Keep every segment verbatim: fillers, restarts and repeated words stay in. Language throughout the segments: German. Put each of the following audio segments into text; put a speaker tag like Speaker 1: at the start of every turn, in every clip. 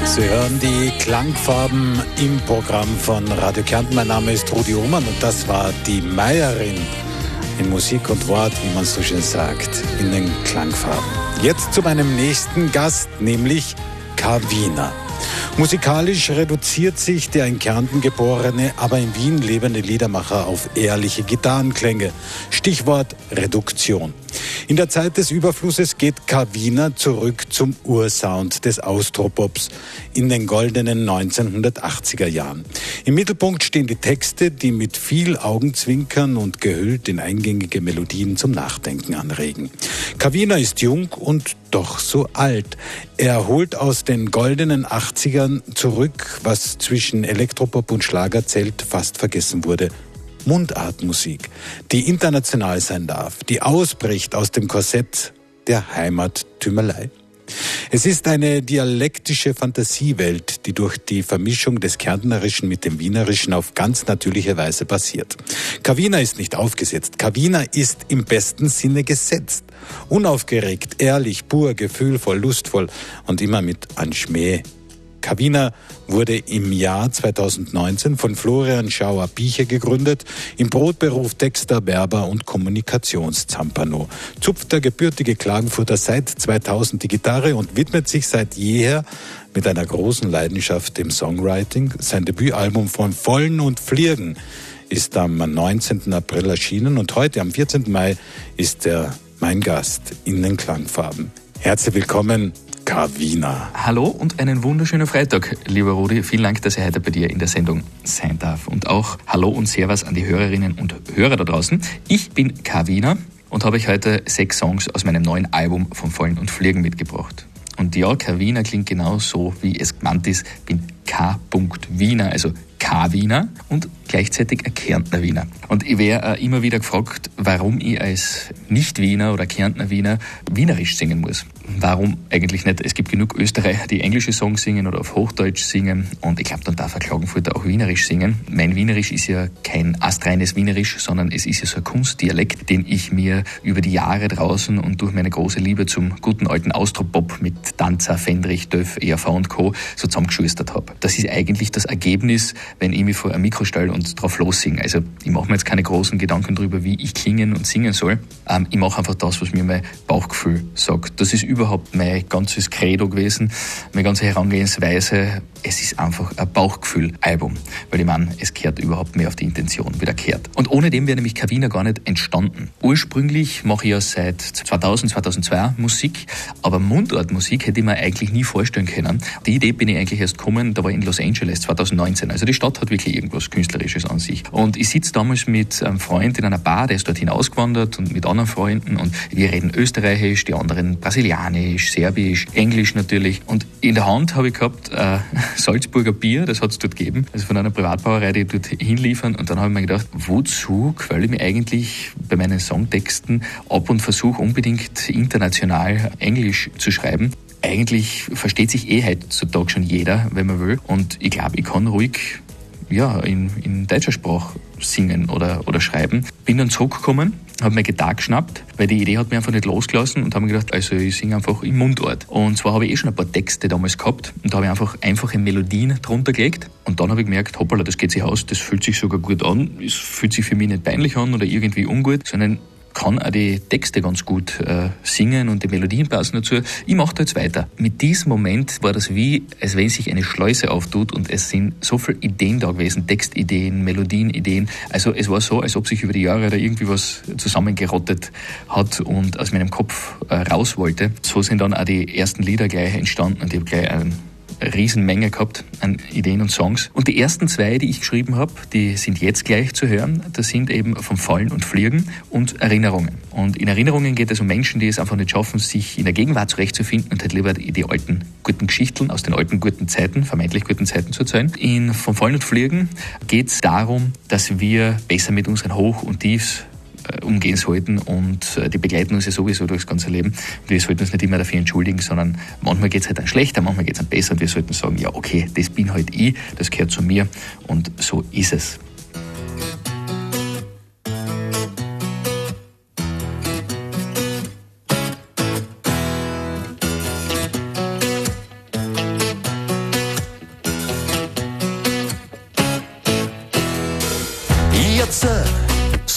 Speaker 1: Sie hören die Klangfarben im Programm von Radio Kärnten. Mein Name ist Rudi Ohmann und das war die Meierin in Musik und Wort, wie man so schön sagt, in den Klangfarben. Jetzt zu meinem nächsten Gast, nämlich Kawina. Musikalisch reduziert sich der in Kärnten geborene, aber in Wien lebende Liedermacher auf ehrliche Gitarrenklänge. Stichwort Reduktion. In der Zeit des Überflusses geht Kawina zurück zum Ursound des Austropops in den goldenen neunzehnhundertachtziger Jahren. Im Mittelpunkt stehen die Texte, die mit viel Augenzwinkern und gehüllt in eingängige Melodien zum Nachdenken anregen. Kawina ist jung und doch so alt. Er holt aus den goldenen achtzigern zurück, was zwischen Elektropop und Schlagerzelt fast vergessen wurde. Mundartmusik, die international sein darf, die ausbricht aus dem Korsett der Heimattümelei. Es ist eine dialektische Fantasiewelt, die durch die Vermischung des Kärntnerischen mit dem Wienerischen auf ganz natürliche Weise passiert. Kawina ist nicht aufgesetzt, Kawina ist im besten Sinne gesetzt. Unaufgeregt, ehrlich, pur, gefühlvoll, lustvoll und immer mit an Schmäh. Kawina wurde im Jahr zweitausendneunzehn von Florian Schauer-Biecher gegründet, im Brotberuf Texter, Werber und Kommunikationszampano. Zupft der gebürtige Klagenfurter seit zweitausend die Gitarre und widmet sich seit jeher mit einer großen Leidenschaft dem Songwriting. Sein Debütalbum Von Vollen und Flirgen ist am neunzehnten April erschienen und heute, am vierzehnten Mai, ist er mein Gast in den Klangfarben. Herzlich willkommen, Kawina.
Speaker 2: Hallo und einen wunderschönen Freitag, lieber Rudi. Vielen Dank, dass ich heute bei dir in der Sendung sein darf. Und auch Hallo und Servus an die Hörerinnen und Hörer da draußen. Ich bin Kawina und habe euch heute sechs Songs aus meinem neuen Album Von Vollen und Flirgen mitgebracht. Und ja, Kawina klingt genau so, wie es gemeint ist. Ich bin K. Wiener, also K-Wiener und gleichzeitig ein Kärntner Wiener. Und ich werde äh, immer wieder gefragt, warum ich als Nicht-Wiener oder Kärntner Wiener wienerisch singen muss. Warum eigentlich nicht? Es gibt genug Österreicher, die englische Songs singen oder auf Hochdeutsch singen und ich glaube, dann darf ein Klagenfurter auch wienerisch singen. Mein Wienerisch ist ja kein astreines Wienerisch, sondern es ist ja so ein Kunstdialekt, den ich mir über die Jahre draußen und durch meine große Liebe zum guten alten Austropop mit Danzer, Fendrich, Döff, E R V und Co. so zusammengeschustert habe. Das ist eigentlich das Ergebnis, wenn ich mich vor ein Mikro stelle und drauf lossinge. Also ich mache mir jetzt keine großen Gedanken darüber, wie ich klingen und singen soll. Ähm, ich mache einfach das, was mir mein Bauchgefühl sagt. Das ist überhaupt mein ganzes Credo gewesen, meine ganze Herangehensweise. Es ist einfach ein Bauchgefühl-Album, weil ich meine, es kehrt überhaupt mehr auf die Intention wieder kehrt. Und ohne dem wäre nämlich Kawina gar nicht entstanden. Ursprünglich mache ich ja seit zweitausend, zweitausendzwei Musik, aber Mundartmusik hätte ich mir eigentlich nie vorstellen können. Die Idee bin ich eigentlich erst gekommen, da war ich in Los Angeles zweitausendneunzehn. Also die Stadt hat wirklich irgendwas Künstlerisches an sich. Und ich sitze damals mit einem Freund in einer Bar, der ist dorthin ausgewandert und mit anderen Freunden und wir reden Österreichisch, die anderen Brasilianisch, Serbisch, Englisch natürlich. Und in der Hand habe ich gehabt äh, Salzburger Bier, das hat es dort gegeben, also von einer Privatbrauerei, die dort hinliefern. Und dann habe ich mir gedacht, wozu quäle ich mich eigentlich bei meinen Songtexten ab und versuche unbedingt international Englisch zu schreiben. Eigentlich versteht sich eh heutzutage schon jeder, wenn man will. Und ich glaube, ich kann ruhig ja, in, in deutscher Sprache singen oder, oder schreiben. Bin dann zurückgekommen, habe mir Gitarre geschnappt, weil die Idee hat mir einfach nicht losgelassen und habe mir gedacht, also ich singe einfach im Mundart. Und zwar habe ich eh schon ein paar Texte damals gehabt und da habe ich einfach einfache Melodien drunter gelegt und dann habe ich gemerkt, hoppala, das geht sich aus, das fühlt sich sogar gut an, es fühlt sich für mich nicht peinlich an oder irgendwie ungut, sondern kann auch die Texte ganz gut äh, singen und die Melodien passen dazu. Ich mache da jetzt weiter. Mit diesem Moment war das wie, als wenn sich eine Schleuse auftut und es sind so viele Ideen da gewesen, Textideen, Melodienideen. Also es war so, als ob sich über die Jahre da irgendwie was zusammengerottet hat und aus meinem Kopf äh, raus wollte. So sind dann auch die ersten Lieder gleich entstanden und ich habe gleich einen Riesenmenge gehabt an Ideen und Songs. Und die ersten zwei, die ich geschrieben habe, die sind jetzt gleich zu hören. Das sind eben Vom Fallen und Fliegen und Erinnerungen. Und in Erinnerungen geht es um Menschen, die es einfach nicht schaffen, sich in der Gegenwart zurechtzufinden und halt lieber die alten guten Geschichten aus den alten guten Zeiten, vermeintlich guten Zeiten zu erzählen. In Vom Fallen und Fliegen geht es darum, dass wir besser mit unseren Hoch- und Tiefs umgehen sollten und die begleiten uns ja sowieso durchs ganze Leben. Wir sollten uns nicht immer dafür entschuldigen, sondern manchmal geht es halt dann schlechter, manchmal geht es dann besser und wir sollten sagen, ja okay, das bin halt ich, das gehört zu mir und so ist es.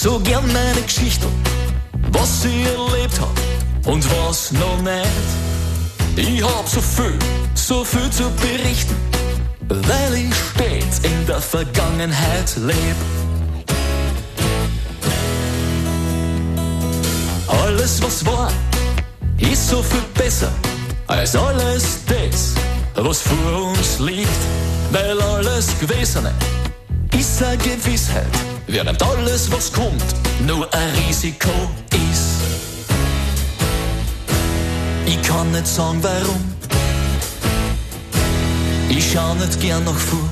Speaker 3: so gern meine Geschichte, was ich erlebt hab und was noch nicht. Ich hab so viel, so viel zu berichten, weil ich stets in der Vergangenheit leb. Alles was war, ist so viel besser als alles das, was vor uns liegt. Weil alles Gewesene ist eine Gewissheit, während alles was kommt nur ein Risiko ist. Ich kann nicht sagen warum, ich schau nicht gern nach vor.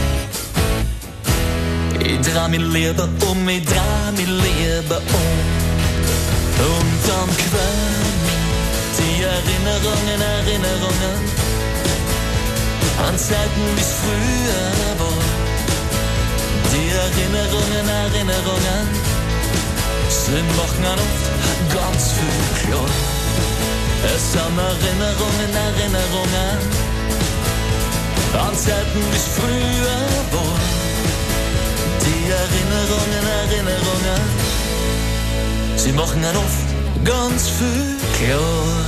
Speaker 3: Ich dreh mich lieber um, ich dreh mich lieber um. Und dann quälen mich die Erinnerungen, Erinnerungen an Zeiten, wie's früher war. Die Erinnerungen, Erinnerungen, sie machen einen oft ganz viel klar. Es sind Erinnerungen, Erinnerungen an Zeiten, wie's früher war. Die Erinnerungen, Erinnerungen, sie machen einen oft ganz viel klar.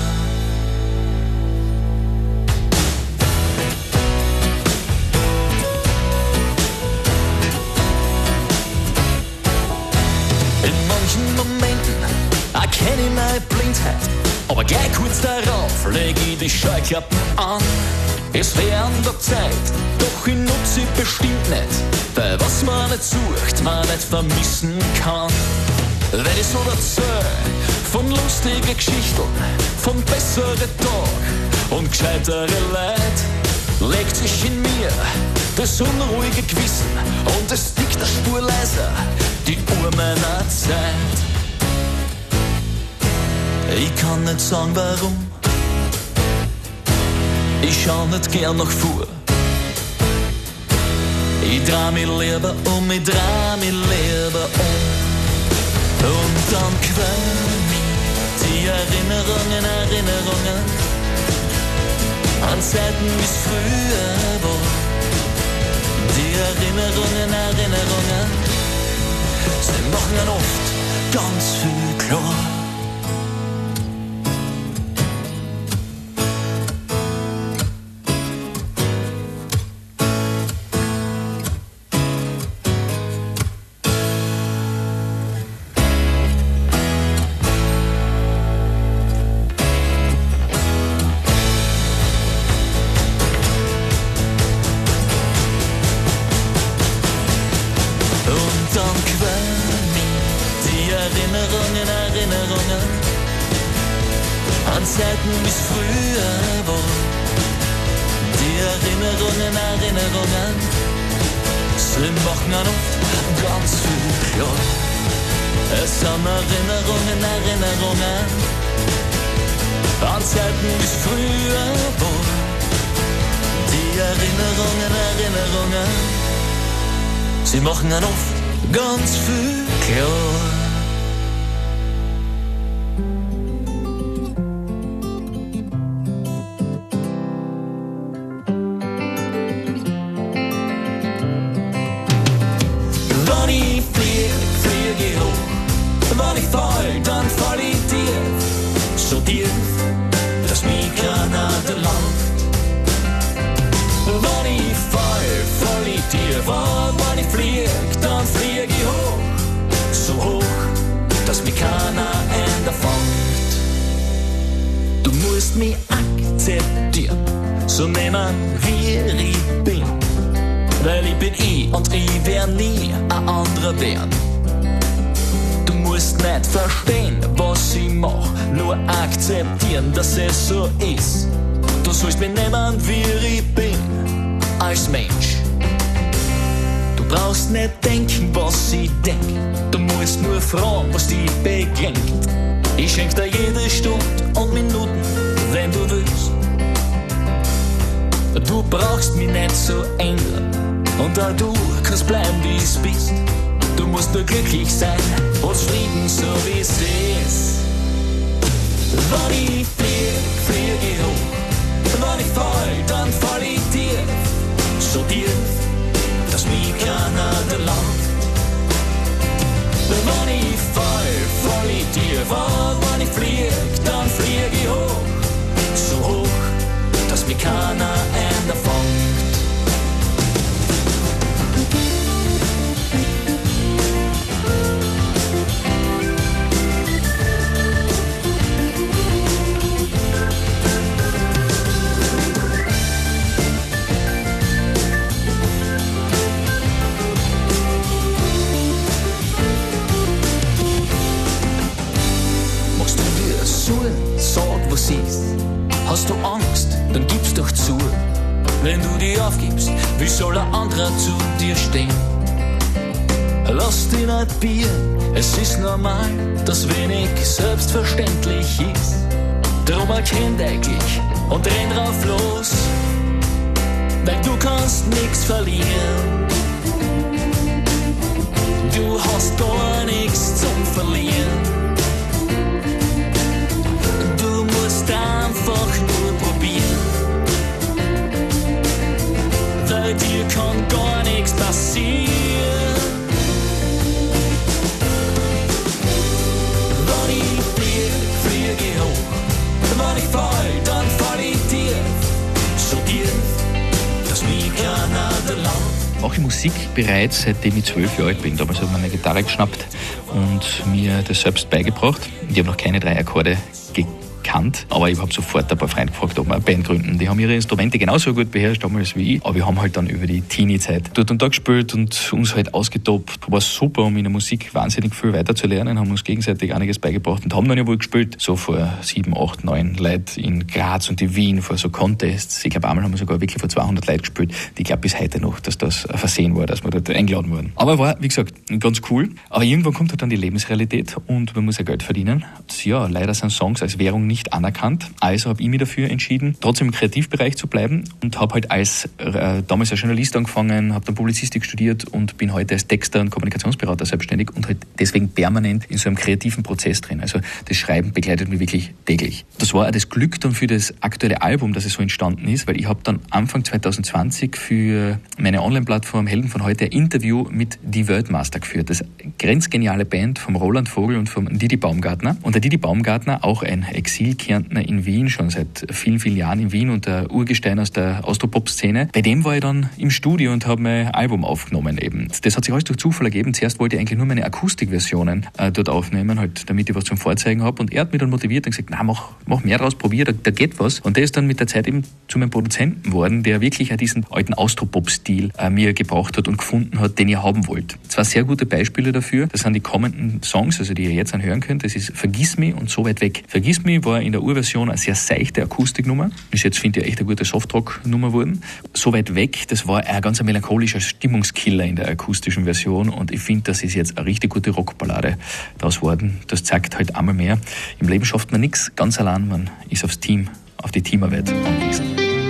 Speaker 3: Erkenne ich meine Blindheit, aber gleich kurz darauf leg ich die Scheuklappen an. Es wär an der Zeit, doch ich nutz sie bestimmt nicht, weil was man nicht sucht, man nicht vermissen kann. Wenn ich so erzähl von lustigen Geschichten, von besseren Tag und gescheitere Leid, legt sich in mir das unruhige Gewissen und es tickt der Spur leiser, die Uhr meiner Zeit. Ich kann nicht sagen warum, ich schau nicht gern nach vor. Ich dreh mich lieber um, ich dreh mich lieber um. Und dann quälen mich die Erinnerungen, Erinnerungen an Zeiten, wie's früher war. Die Erinnerungen, Erinnerungen, sie machen einen oft ganz viel klar. Sie machen einen oft ganz viel klar. Wenn ich flieg, flieg ich hoch. Wenn ich fall, dann fall ich tief. So tief, dass mich keiner erlaubt. Wenn ich fall, fall ich tief. Wenn ich flieg, dann flieg ich hoch. So hoch, dass mich keiner fängt. Du musst mich akzeptieren, so nehmen wie ich bin. Weil ich bin ich und ich wär nie ein anderer werden. Du musst nicht verstehen, was ich mach, nur akzeptieren, dass es so ist. Du sollst mich nehmen, wie ich bin, als Mensch. Du brauchst nicht denken, was ich denk. Du musst nur fragen, was dich beglängt. Ich schenk dir jede Stunde und Minuten, wenn du willst. Du brauchst mich nicht so ändern. Und auch du kannst bleiben, wie es bist. Du musst nur glücklich sein und Frieden, so wie es ist. Wenn ich flieg, flieg ich hoch. Wenn ich fall, dann fall ich tief. So tief, dass mich keiner erlaubt. Wenn ich keiner ändern fängt. Sag, was ist. Hast du Angst, dann gib's doch zu. Wenn du dich aufgibst, wie soll ein anderer zu dir stehen? Lass dich nicht biegen, es ist normal, dass wenig selbstverständlich ist. Drum erkenn täglich und renn drauf los, weil du kannst nix verlieren. Du hast gar nichts zum Verlieren. Einfach nur probieren, weil dir kann gar nichts passieren. Wenn ich flieg, flieg ich hoch, wenn ich fall, dann fall ich tief, so tief, dass mich keiner der Land.
Speaker 2: Mache ich Musik bereits seitdem ich zwölf Jahre alt bin. Damals habe ich mir eine Gitarre geschnappt und mir das selbst beigebracht. Ich habe noch keine drei Akkorde gekannt, aber ich habe sofort ein paar Freunde gefragt, ob wir eine Band gründen. Die haben ihre Instrumente genauso gut beherrscht damals wie ich, aber wir haben halt dann über die Teenie-Zeit dort und da gespielt und uns halt ausgetobt. War super, um in der Musik wahnsinnig viel weiterzulernen, haben uns gegenseitig einiges beigebracht und haben dann ja wohl gespielt, so vor sieben, acht, neun Leuten in Graz und in Wien, vor so Contests. Ich glaube, einmal haben wir sogar wirklich vor zweihundert Leuten gespielt. Ich glaube bis heute noch, dass das ein Versehen war, dass wir dort eingeladen wurden. Aber war, wie gesagt, ganz cool. Aber irgendwann kommt halt dann die Lebensrealität und man muss ja Geld verdienen. Und ja, leider sind Songs als Währung nicht anerkannt. Also habe ich mich dafür entschieden, trotzdem im Kreativbereich zu bleiben und habe halt als äh, damals als Journalist angefangen, habe dann Publizistik studiert und bin heute als Texter und Kommunikationsberater selbstständig und halt deswegen permanent in so einem kreativen Prozess drin. Also das Schreiben begleitet mich wirklich täglich. Das war auch das Glück dann für das aktuelle Album, dass es so entstanden ist, weil ich habe dann Anfang zwanzig zwanzig für meine Online-Plattform Helden von heute ein Interview mit Die Weltmaster geführt. Das ist eine grenzgeniale Band vom Roland Vogel und vom Didi Baumgartner. Und der Didi Baumgartner, auch ein Exil-Kärntner in Wien, schon seit vielen, vielen Jahren in Wien und der Urgestein aus der Austropop-Szene. Bei dem war ich dann im Studio und habe mein Album aufgenommen eben. Das hat sich alles durch Zufall ergeben. Zuerst wollte ich eigentlich nur meine Akustikversionen äh, dort aufnehmen, halt, damit ich was zum Vorzeigen habe. Und er hat mich dann motiviert und gesagt, na, mach, mach mehr draus, probier, da, da geht was. Und der ist dann mit der Zeit eben zu meinem Produzenten geworden, der wirklich auch diesen alten Austropop-Stil äh, mir gebraucht hat und gefunden hat, den ich haben wollte. Zwei sehr gute Beispiele dafür. Das sind die kommenden Songs, also die ihr jetzt anhören könnt. Das ist Vergiss mich und So weit weg. Vergiss mich war in der Urversion eine sehr seichte Akustiknummer. Ist jetzt, finde ich, echt eine gute Softrock-Nummer geworden. So weit weg, das war ein ganz melancholischer Stimmungskiller in der akustischen Version und ich finde, das ist jetzt eine richtig gute Rockballade daraus geworden. Das zeigt halt einmal mehr. Im Leben schafft man nichts ganz allein, man ist aufs Team, auf die Teamarbeit angewiesen.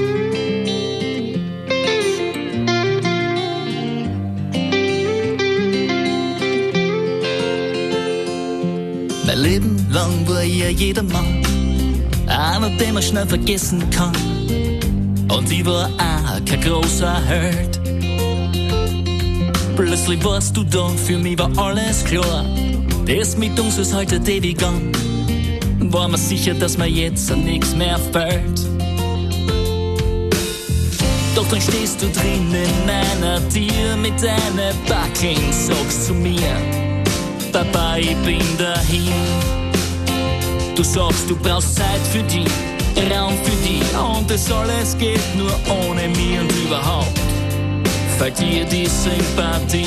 Speaker 3: Mein Leben lang war ja jeder Mann einer, den man schnell vergessen kann. Und ich war auch kein großer Held. Plötzlich warst du da, für mich war alles klar. Das mit uns ist heute ewig gegangen. War mir sicher, dass mir jetzt an nichts mehr fällt. Doch dann stehst du drin in einer Tür mit deinen Backeln, sagst zu mir, Papa, ich bin dahin. Du sagst, du brauchst Zeit für dich, Raum für dich und das alles geht nur ohne mich und überhaupt fällt dir die Sympathie.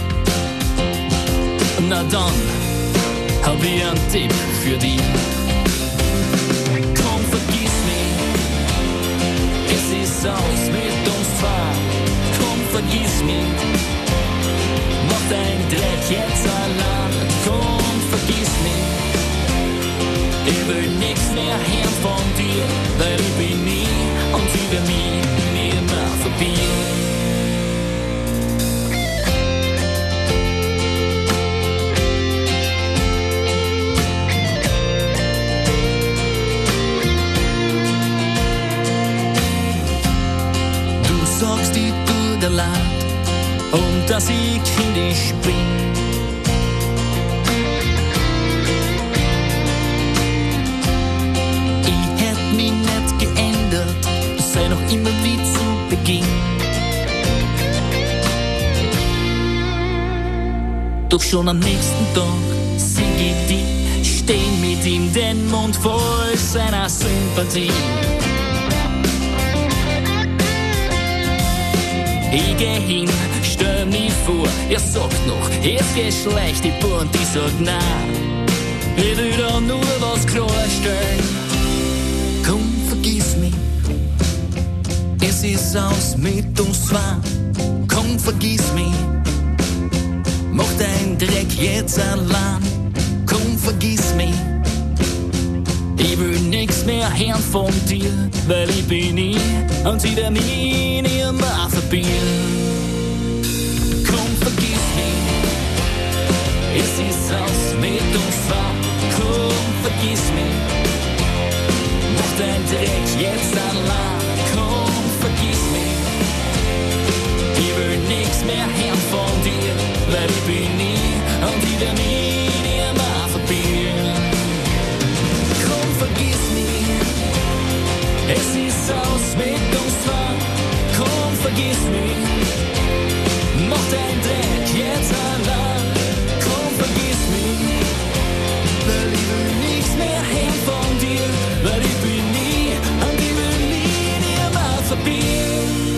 Speaker 3: Na dann hab ich einen Tipp für dich. Komm, vergiss mich, es ist aus mit uns zwei. Komm, vergiss mich, mach dein Dreck jetzt allein. Komm, vergiss mich, ich will nichts mehr hören von dir, weil ich bin nie und ich will mich nie mehr verbieten. Du sagst, ich tu dir leid und dass ich kindisch bin. Sei noch immer wie zu Beginn. Doch schon am nächsten Tag sing ich die, steh mit ihm den Mund voll seiner Sympathie. Ich geh hin, stell mich vor, er sagt noch, es geht schlecht, ich und ich sag nein. Ich will da nur was klarstellen. Komm, vergiss mich, es ist aus mit uns zwei. Komm, vergiss mich, mach dein Dreck jetzt allein. Komm, vergiss mich, ich will nix mehr hören von dir, weil ich bin ich und sie der mich nie mehr verbinden. Komm, vergiss mich, es ist aus mit uns zwei. Komm, vergiss mich, mach dein Dreck jetzt allein. Komm, vergiss mich, ich will nix mehr hören von dir, weil ich bin ich und sie der mich nie mehr verbinden. Vergiss mich, es ist aus mit uns zwei. Komm, vergiss mich, mach dein Dreck jetzt allein. Komm, vergiss mich, weil ich will nichts mehr hören von dir, weil ich bin nie und ich will nie dir mal verbinden.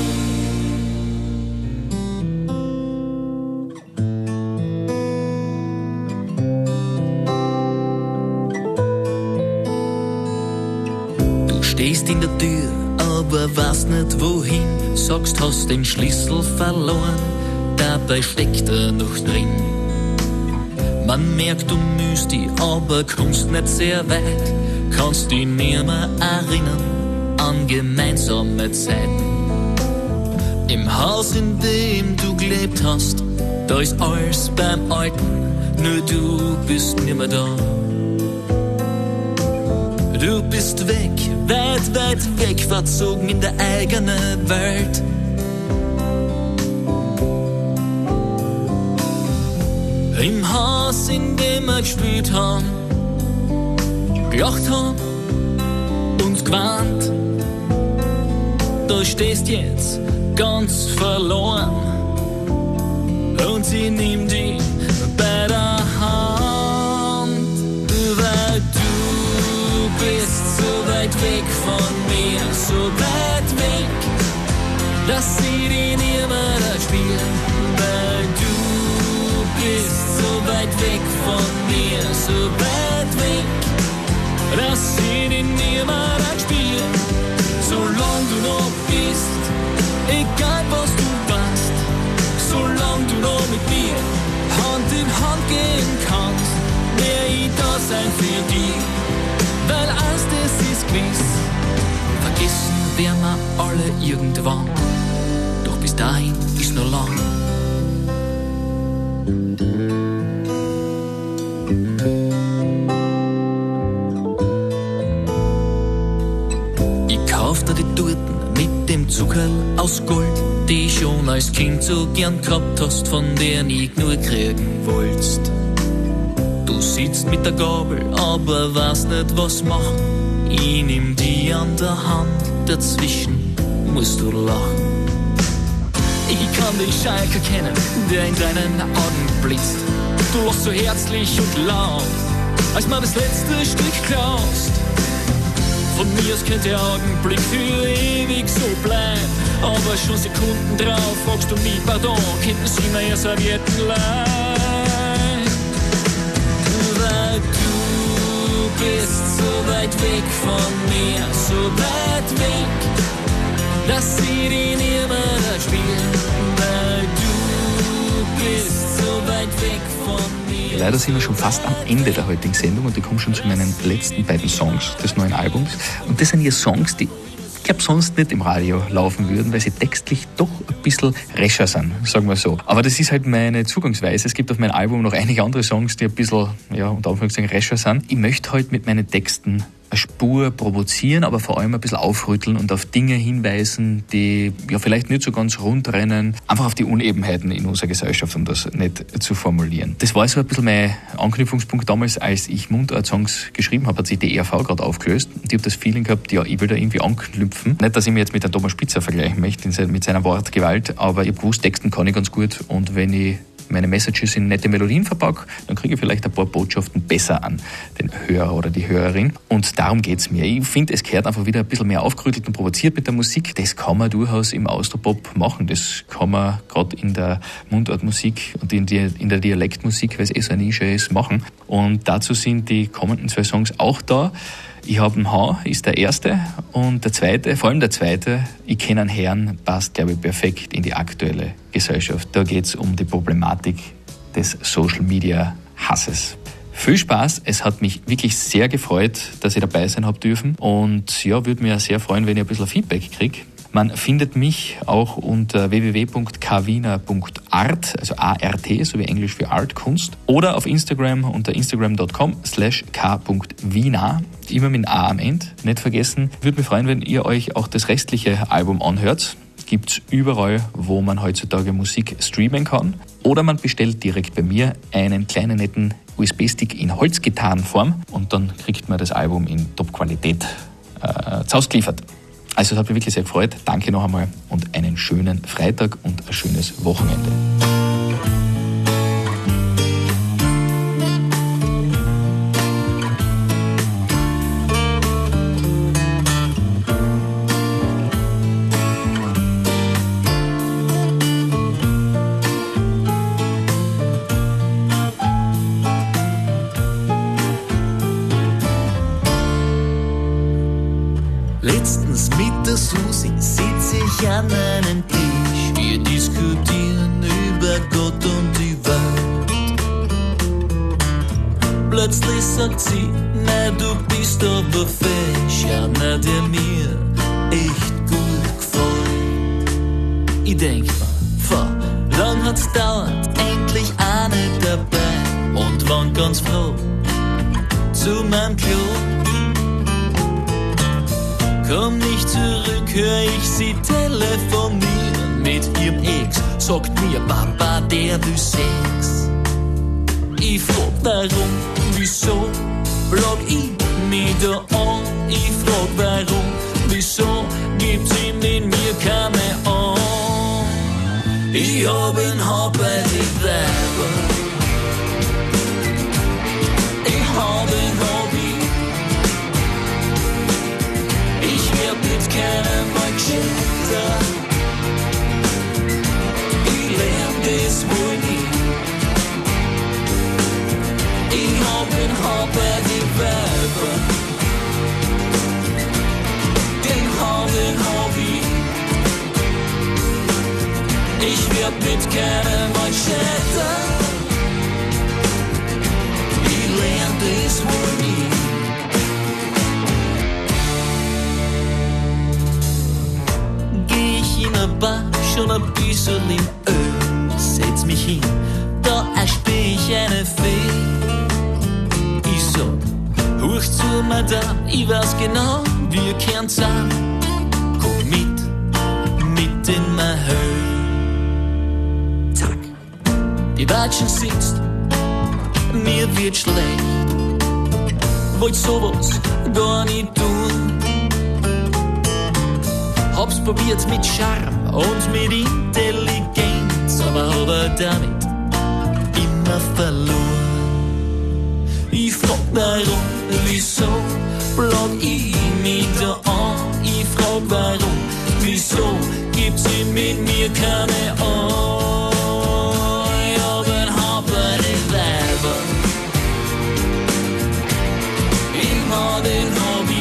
Speaker 3: Stehst in der Tür, aber weißt nicht wohin. Sagst, hast den Schlüssel verloren, dabei steckt er noch drin. Man merkt, du müsst dich, aber kommst nicht sehr weit. Kannst dich nicht mehr erinnern an gemeinsame Zeiten. Im Haus, in dem du gelebt hast, da ist alles beim Alten, nur du bist nicht mehr da. Du bist weg, weit, weit weg, verzogen in der eigenen Welt. Im Haus, in dem wir gespielt haben, gelacht haben und gewarnt. Da stehst jetzt ganz verloren und sie nimmt dich bei der Hand, weil du bist so weit weg von mir, so weit weg, dass sie dich nie mehr spielen. Weil du bist so weit weg von mir, so weit weg, dass sie dich nie mehr spielen. Solange du noch bist, egal was du warst, solange du noch mit mir Hand in Hand gehen kannst, wär ich da sein für dich. Weil eins, das ist gewiss, vergessen werden wir alle irgendwann, doch bis dahin ist noch lang. Ich kauf dir die Torten mit dem Zuckerl aus Gold, die schon als Kind so gern gehabt hast, von der nie nur kriegen wolltest. Du sitzt mit der Gabel, aber weißt nicht, was machen. Ich nimm die an der Hand, dazwischen musst du lachen. Ich kann den Schalk erkennen, der in deinen Augen blitzt. Du lachst so herzlich und laut, als man das letzte Stück klaust. Von mir aus könnte der Augenblick für ewig so bleiben, aber schon Sekunden drauf fragst du mich, pardon, könnten Sie mir Ihr Servietten leihen? Weil du bist so weit weg von mir, so weit weg, dass sie dich nie mehr spielen. Weil du bist so weit weg von mir.
Speaker 2: Leider sind wir schon fast am Ende der heutigen Sendung und ich komme schon zu meinen letzten beiden Songs des neuen Albums. Und das sind hier Songs, die ich glaube sonst nicht im Radio laufen würden, weil sie textlich doch ein bisschen rescher sind, sagen wir so. Aber das ist halt meine Zugangsweise. Es gibt auf meinem Album noch einige andere Songs, die ein bisschen, ja, unter Anführungszeichen rescher sind. Ich möchte heute mit meinen Texten eine Spur provozieren, aber vor allem ein bisschen aufrütteln und auf Dinge hinweisen, die ja vielleicht nicht so ganz rund rennen. Einfach auf die Unebenheiten in unserer Gesellschaft, um das nicht zu formulieren. Das war so ein bisschen mein Anknüpfungspunkt damals, als ich Mundart-Songs geschrieben habe, hat sich die E R V gerade aufgelöst. Und ich habe das Feeling gehabt, ja, ich will da irgendwie anknüpfen. Nicht, dass ich mich jetzt mit dem Thomas Spitzer vergleichen möchte, mit seiner Wortgewalt, aber ich habe gewusst, Texten kann ich ganz gut, und wenn ich meine Messages in nette Melodien verpacke, dann kriege ich vielleicht ein paar Botschaften besser an den Hörer oder die Hörerin. Und darum geht es mir. Ich finde, es gehört einfach wieder ein bisschen mehr aufgerüttelt und provoziert mit der Musik. Das kann man durchaus im Austropop machen. Das kann man gerade in der Mundartmusik und in, die, in der Dialektmusik, weil es eh so eine Nische ist, machen. Und dazu sind die kommenden zwei Songs auch da. Ich habe einen H, ist der erste, und der zweite, vor allem der zweite, ich kenne einen Herrn, passt, glaube ich, perfekt in die aktuelle Gesellschaft. Da geht es um die Problematik des Social-Media-Hasses. Viel Spaß, es hat mich wirklich sehr gefreut, dass ich dabei sein habe dürfen, und ja, würde mich sehr freuen, wenn ich ein bisschen Feedback kriege. Man findet mich auch unter w w w punkt k wiener punkt art, also A R T, so wie Englisch für Art, Kunst, oder auf Instagram unter instagram punkt com slash k punkt wiener, immer mit A am Ende, nicht vergessen. Würde mich freuen, wenn ihr euch auch das restliche Album anhört. Gibt's überall, wo man heutzutage Musik streamen kann. Oder man bestellt direkt bei mir einen kleinen netten U S B-Stick in Holzgitarrenform, und dann kriegt man das Album in Top-Qualität äh, zu Hause geliefert. Also es hat mich wirklich sehr gefreut. Danke noch einmal und einen schönen Freitag und ein schönes Wochenende.
Speaker 3: Letztens mit der Susi sitz ich an einem Tisch. Wir diskutieren über Gott und die Welt. Plötzlich sagt sie, na du bist aber fesch, ja, na der mir echt gut gefällt. Ich denk mir, vor lang hat's dauert, endlich eine dabei, und wann ganz froh zu meinem Klo. Komm nicht zurück, hör ich sie telefonieren mit ihrem Ex. Sagt mir, Papa, der will Sex. Ich frag, warum, wieso, blag ich mich da an. Ich frag, warum, wieso, gibt sie mit mir keine an. Ich hab ihn hab bei die Weiber. Ich hab ihn hab ich. Ich werd mit keinem mal gescheiter. Ich lern das wohl nie. Ich hab ihn hab bei die Weiber. Den hab ihn hab ich. Ich werd mit keinem mal gescheiter. Ich lern das wohl nie. In der Bar schon ein bisschen im Öl, setz mich hin, da erspür ich eine Fee. Ich so, huch zu Madame, ich weiß genau, wir kehren zusammen. Komm mit, mit in meine Hölle. Zack, die Watschen sitzt, mir wird schlecht. Wollt sowas gar nicht tun. Hab's probiert mit Charme und mit Intelligenz, aber hab er damit immer verloren. Ich frag, warum, wieso, blag ich mich da an. Ich frag, warum, wieso, gibt sie mit mir keine an. Ich hab ein Haupt bei den Weibern. Ich hab den Hobby.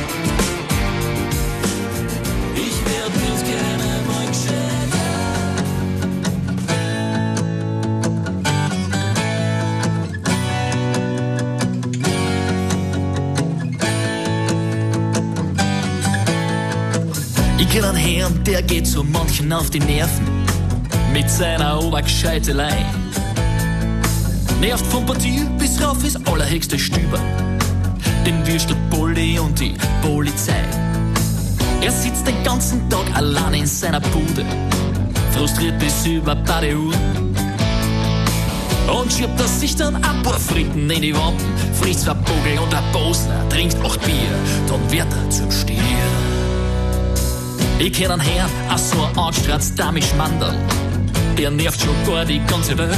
Speaker 3: Ich kenn einen Herrn, der geht so manchen auf die Nerven mit seiner Obergescheitelei. Nervt vom Portier bis rauf ins allerhöchste Stüber. den Würstelpulli und die Polizei. Er sitzt den ganzen Tag allein in seiner Bude, frustriert bis über beide Uhren. Und schiebt er sich dann ein paar Fritten in die Wampen, frisst zwei Bogel und ein Bosner, trinkt acht Bier, dann wird er zum Stier. Ich kenn einen Herrn, auch so ein angestratzter Mischmanderl, der nervt schon gar die ganze Welt.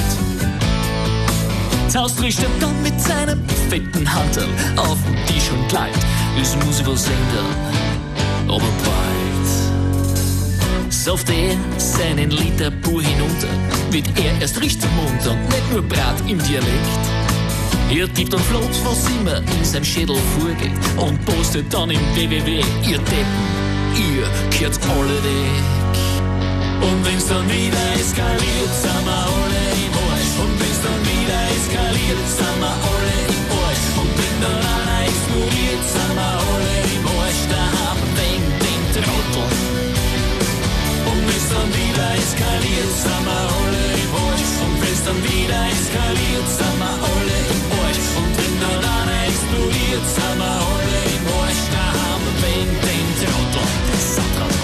Speaker 3: Zaust rischt er dann mit seinem fetten Handel auf den Tisch und gleich, es muss was ändern, aber bald. Sauft er seinen Liter pur hinunter, wird er erst richtig munter und nicht nur Brat im Dialekt. Er tippt und flott, was immer in seinem Schädel vorgeht und postet dann im W W W, ihr Deppen, ihr kehrt alle weg. Und wenn's dann wieder eskaliert, sind wir alle im Arsch. Und wenn's dann wieder eskaliert, sind wir alle im Arsch. Und wenn dann einer explodiert, sind wir alle im Arsch. Da haben wir den Trottel. Und wenn's dann wieder eskaliert, sind wir alle im Arsch. Und wenn's dann wieder eskaliert, sind wir alle im Arsch. Und wenn dann einer explodiert, sind wir alle im Arsch. Da haben wir den Trottel. Der Sautrottel.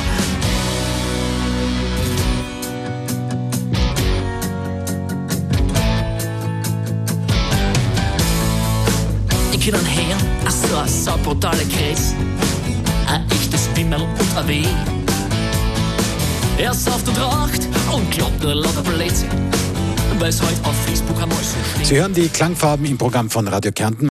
Speaker 3: Ich kenn einen Herrn, ach so ein saubrutale Käse, ein echtes Bimmel und ein Weh. Er sauft und raucht und glaubt nur lauter Blödsinn, weil's heute auf Facebook einmal so steht.
Speaker 1: Sie hören die Klangfarben im Programm von Radio Kärnten.